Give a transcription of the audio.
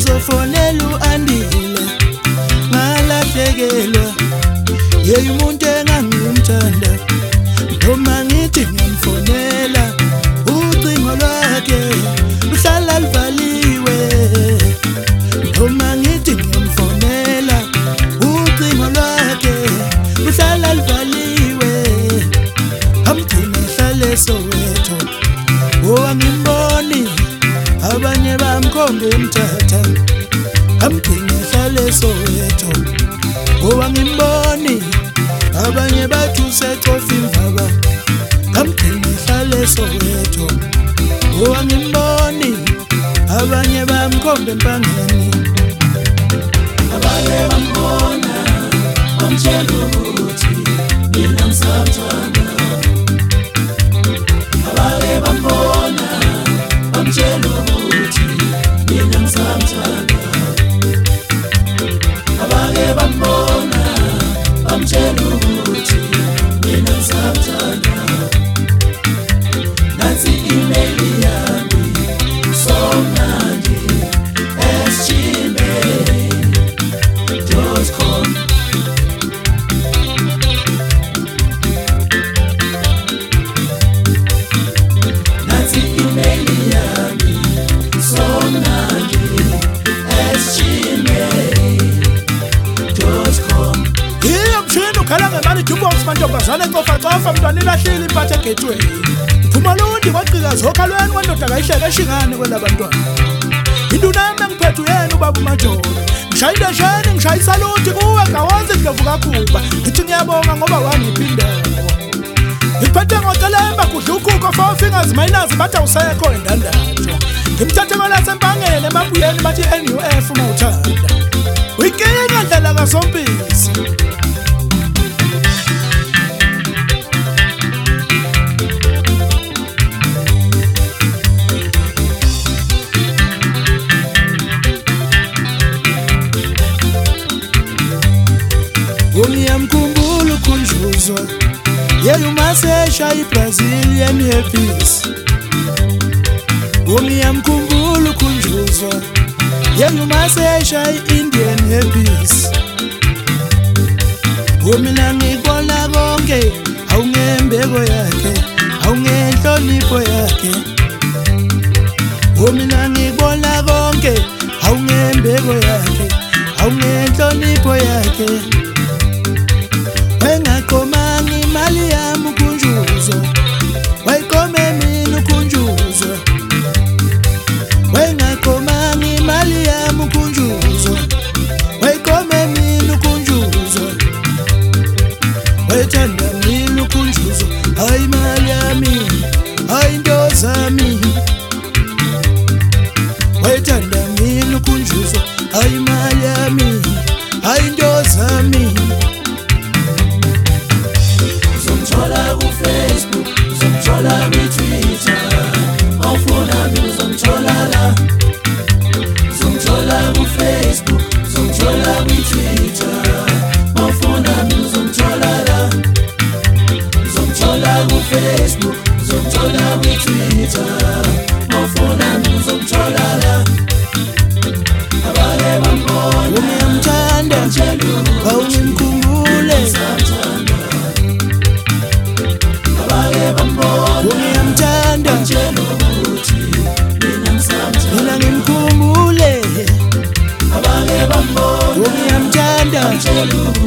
ngizofonela uAndile ngalahlekelwa umuntu engangimthanda noma ngithi ngimfonela ucingo lwakhe luhlala livaliwe noma ngithi ngimfonela ucingo lwakhe luhlala livaliwe amgcina ehlale Soweto owangimboni abanye bamkhombe emthatha amgcina ehlale Soweto owangimboni abanye bathi usecofa imvaba amgcina ehlale Soweto owangimboni abanye bamkhombe empangeni abanye bambona bamtshela ukuthi mina ngisamthanda abanye bambona bamtshela ukuthi mina ngisamthanda abanye bambona bamtshela ukuthi mina ngisamthanda nansi email yami somnandi @gmail.com nansi email yami somnandi @gmail.com Mshini ukhala ngemali jukebox mantombazane cofa mntwana ilahlile impathe egethweni Phumalondi waqhika zokhalweni kwendoda kayihleke eshingane kwelabantwana Indunami engiphethe uyena ubaba uMajolo ngishayile sheni ngishayisa luthi kuwe ngawazi Ndlovu kaKhuba ngithi ngiyabonga ngoba wangiphindela Ngiphethe ngocelemba kudla ukhuko 4 fingers minus bathi awusekho endandatho Ngimthathe ngolasempangeni emabuyeni bathi NUF mawuthanda Uyinkinga ndlela kaSompisi Ngiyamkhumbula uKhunjuzwa yeyumasesha iBrazilian Happiness Ngiyamkhumbula uKhunjuzwa yeyumasesha iIndian Happiness Mina ngibona konke awungembeko yakhe awungenhlonipho yakhe Mina ngibona konke awungembeko yakhe awungenhlonipho yakhe Wengaqomanga imali yami uKhunjuzwa wayiqome mina uKhunjuzwa Wengaqomanga imali yami uKhunjuzwa wayiqome mina uKhunjuzwa Wayithanda mina uKhunjuzwa hayi imali yami hayi into zami Wayithanda mina uKhunjuzwa hayi imali yami hayi into zami Uzomthola kuFacebook, uzomthola kuTwitter, awufuna mina uzomthola la. Uzomthola kuFacebook, uzomthola kuTwitter, awufuna mina uzomthola la. Uzomthola kuFacebook, uzomthola kuTwitter, awufuna mina uzomthola la. Abanye bambona Ngiyamthanda awungimkhumbule Ngiyamthanda mina ngimkhumbule Ngiyamthanda